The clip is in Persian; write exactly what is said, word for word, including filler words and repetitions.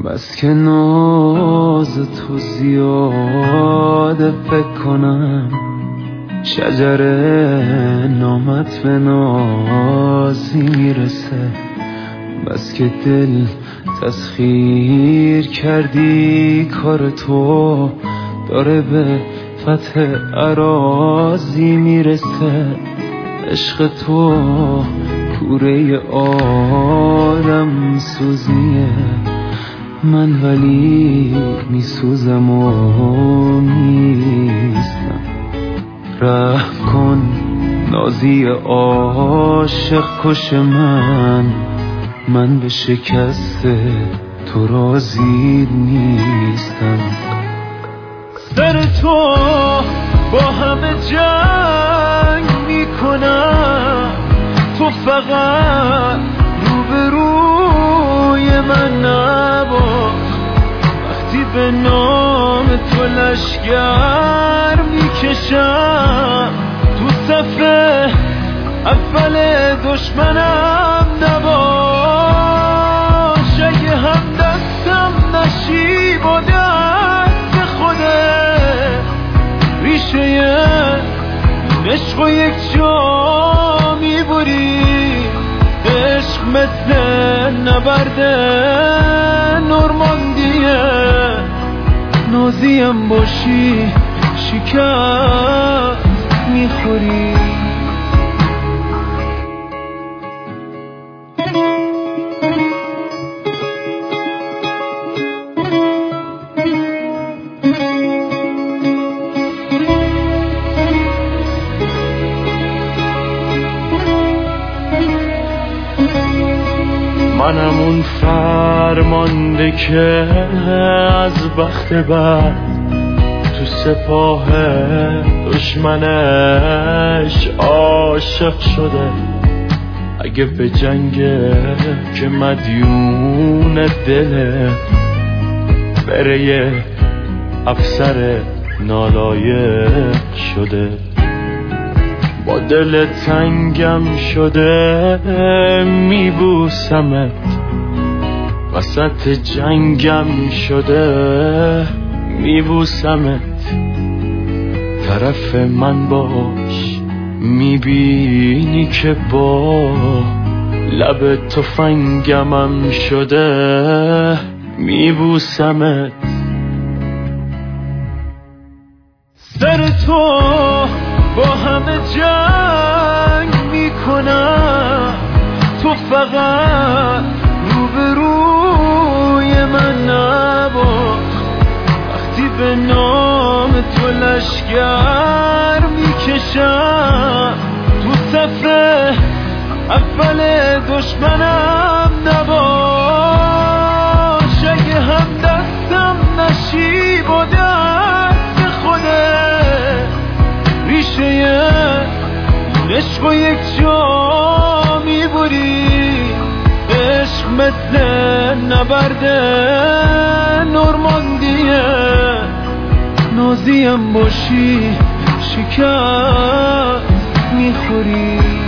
بس که ناز تو زیاده فکر کنم شجر نامت به نازی میرسه. بس که دل تسخیر کردی کار تو داره به فتح اراضی میرسه. عشق تو کوره آدم سوزیه، من ولی میسوزم و نیستم. رحم کن نازی عاشق کش من، من به شکست تو راضی نیستم. سر تو با همه جنگ میکنم، تو فقط روبروی من نباش. وقتی به نام تو لشگر میکشم، تو صفحه اول دشمنم نباش. اگه هم دستم نشی با دست خوده، ریشه این عشق و یک جا میبری. عشق مثل نبرد نورماندیه، نازیم باشی شکست میخوری. منم اون فرمانده که از بخت بد تو سپاه دشمنش عاشق شده. اگه به جنگه که مدیون دله، بره یه افسر نالایق شده. با دل تنگم شده میبوسمت، وسط جنگم شده میبوسمت. طرف من باش میبینی که با لب تفنگمم شده میبوسمت. سر تو با همه جنگ میکنم، تو فقط روبروی من نباش. وقتی به نام تو لشگر میکشم، تو صفحه اول دشمنم نباش. اگه هم دستم نشی با دست خوده، ریشه این عشق و یک جا میبری. عشق مثل نبرد نورماندیه، نازیم باشی شکست میخوری.